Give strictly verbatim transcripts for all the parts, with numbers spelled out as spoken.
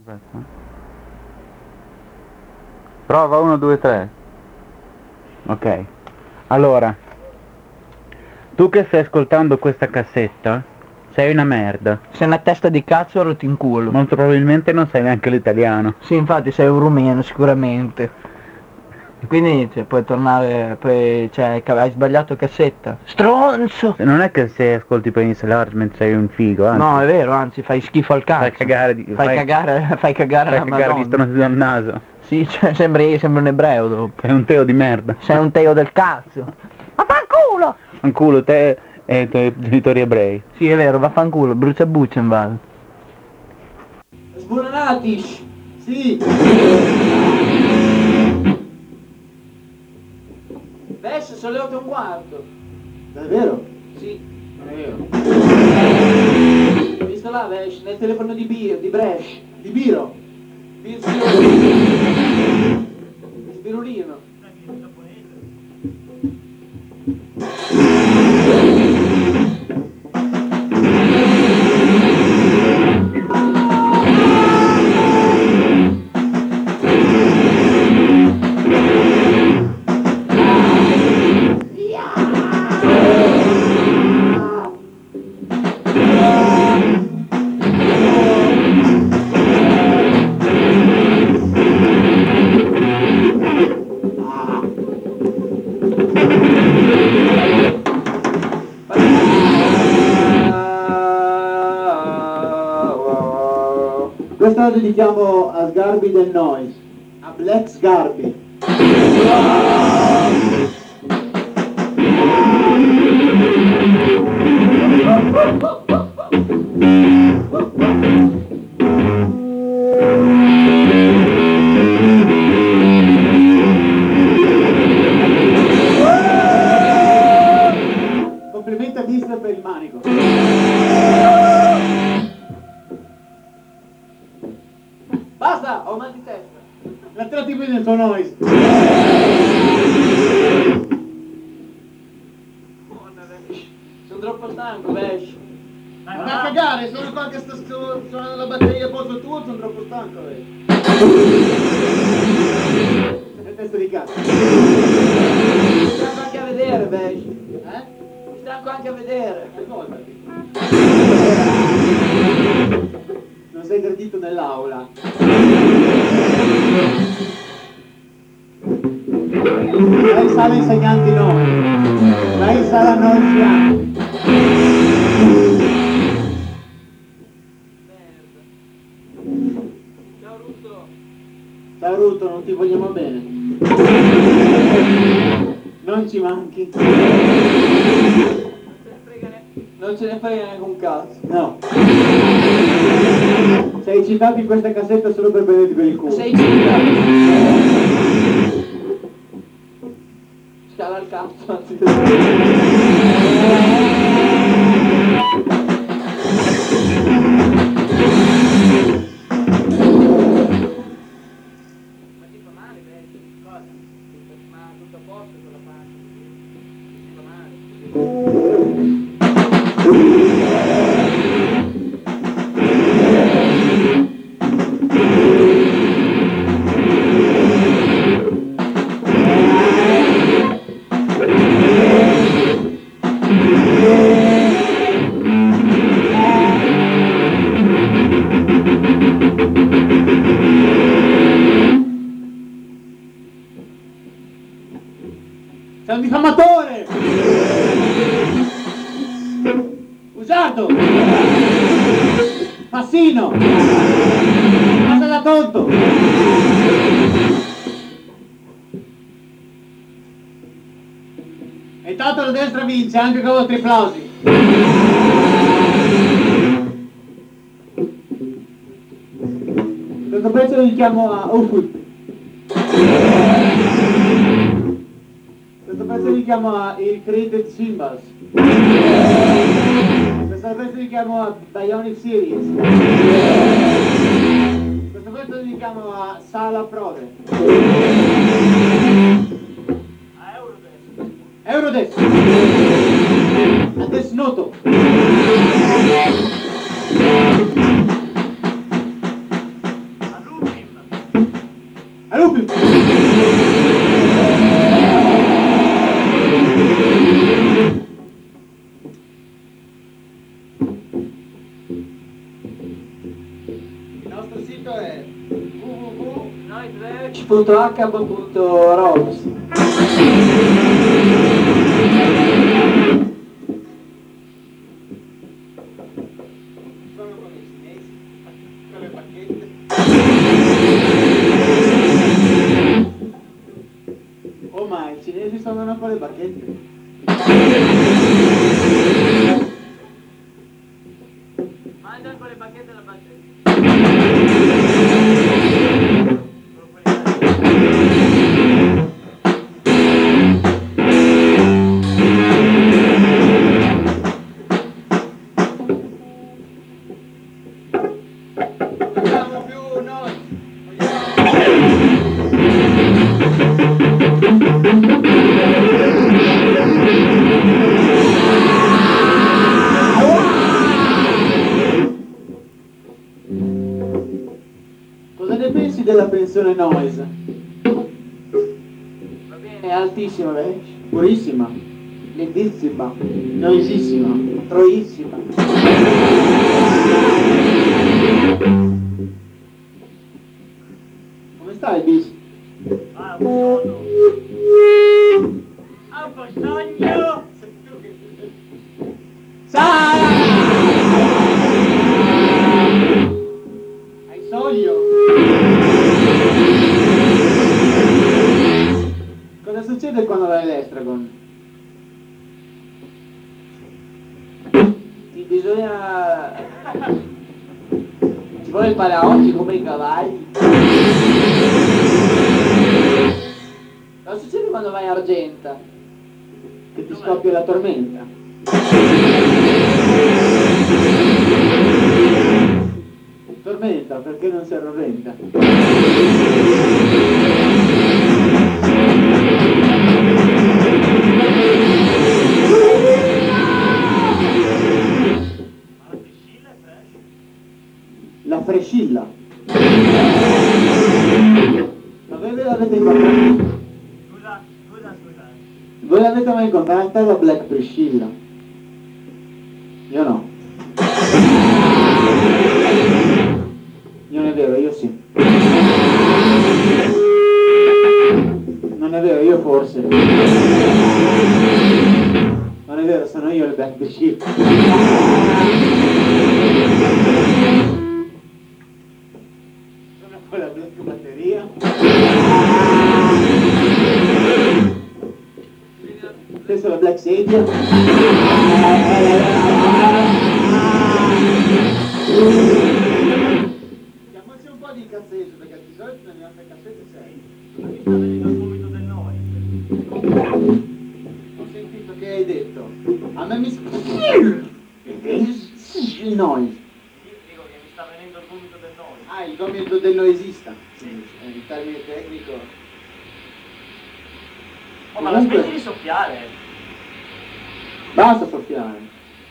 Aspetta. Prova uno, due, tre. Ok. Allora, tu che stai ascoltando questa cassetta, sei una merda. Sei una testa di cazzo e rotto in culo. Molto probabilmente non sai neanche l'italiano. Sì, infatti sei un rumeno sicuramente. Quindi cioè, puoi tornare, poi, cioè, ca- hai sbagliato cassetta. Stronzo! Non è che se ascolti Penis Large mentre sei un figo, anzi. No, è vero, anzi fai schifo al cazzo. Fai cagare di... Fai, cagare, fai cagare fai la cagare Madonna. visto dal naso. Sì, cioè, sembri, sembri un ebreo dopo. Sei un teo di merda. Sei un teo del cazzo. Vaffanculo! Fanculo te e i tuoi genitori ebrei. Sì, è vero, vaffanculo, brucia Buchenwald. Sbuonanatis! Sì! Adesso sono le otto e un quarto. Davvero? Sì, non è vero. Ho visto là, Vesh, nel telefono di Bir, di Bresh. Di Biro? Bir Spirulino. Spirulino. Questa la dedichiamo a Sgarbi del Noise, a Black Sgarbi. Complimenti a mister per il manico. Basta, ho mal di testa. La tratti bene il tuo Noise. Buona, Vesh. Sono troppo stanco, Vesh. Ma vai a cagare, sono qua che sto sto- suonando la batteria a posto tuo, sono troppo stanco, eh. Sei testa di cazzo. Mi stanco anche a vedere, Vesh. Eh? Mi stanco anche a vedere. Ricordati. Non sei gradito nell'aula. Lei sala insegnanti noi. Lei sala noi fianchi. Ciao Russo. Ciao Ruto, non ti vogliamo bene. Non ci manchi. Non ce ne frega neanche un cazzo. No. Sei citato in questa cassetta solo per prenderti per il culo. Sei citato. Scala il cazzo, anzi. Ma ti fa male, vecchio? Cosa? Ma tutto a posto con la pancia? Ti fa male? Sei un diffamatore! Usato! Fassino! Passa da tonto! E tanto la destra vince anche con i vostri applausi! Questo pezzo lo dedichiamo a Ufut. Questo pezzo lo dedichiamo a il Created Symbols. Questo pezzo lo dedichiamo a Bionic Series. Questo pezzo lo dedichiamo a Sala Prove. A Eurodesk. Eurodesk. A Desnoto. Il nostro sito è w w w punto h punto rocks. Sono con i cinesi, con le bacchette. Oh ma i cinesi sono con le bacchette. Mandano con le bacchette alla batteria. Vogliamo più noi. Cosa ne pensi della pensione noise? Va bene, è altissima, beh. Purissima, lentissima, noisissima, troissima. Come stai, bis? Ah, un sonno. Ah, un sogno! Sara! Hai sogno? Cosa succede quando vai all'Estragon? Ti bisogna... Ci vuole il paraocchi come i cavalli. Cosa succede quando vai a Argenta? Che ti scoppia la tormenta? Tormenta, perché non si arroventa? La frescilla. Ma voi ve l'avete incontrata? Scusa, scusa, scusa. Voi l'avete mai incontrata la Black Priscilla? Io no. Non è vero, io sì. Non è vero, io forse. Non è vero, sono io il Black Priscilla. Sono quella Black batteria. Questa è la Black sedia. Chiamaci un po' di cazzeggio, perché di solito nelle altre cassette sei. Ma mi sta venendo il vomito del noi. Ho sentito che hai detto. A me mi il noise. Dico che mi sta venendo il vomito del noi. Ah, il gomito del noisista. Sì, è un termine tecnico. Oh, ma la smetti di soffiare. Basta soffiare.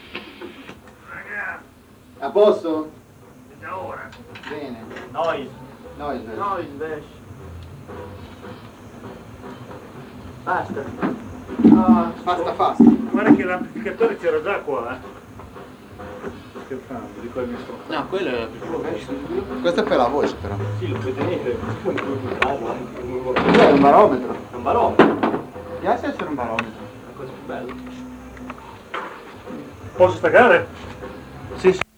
A posto? Da ora. Bene. Noise. Noise. Noise, vesh. Basta. Ah, Basta, basta. Guarda che l'amplificatore c'era già qua, eh. Scherzando, di quel mistro. no, quello è più Questo è per la voce però. Sì, lo puoi tenere. Non puoi buttarlo anche. È un barometro. È un barometro. Mi piace essere un barometro. La cosa più bella. Posso staccare? Sì, sì.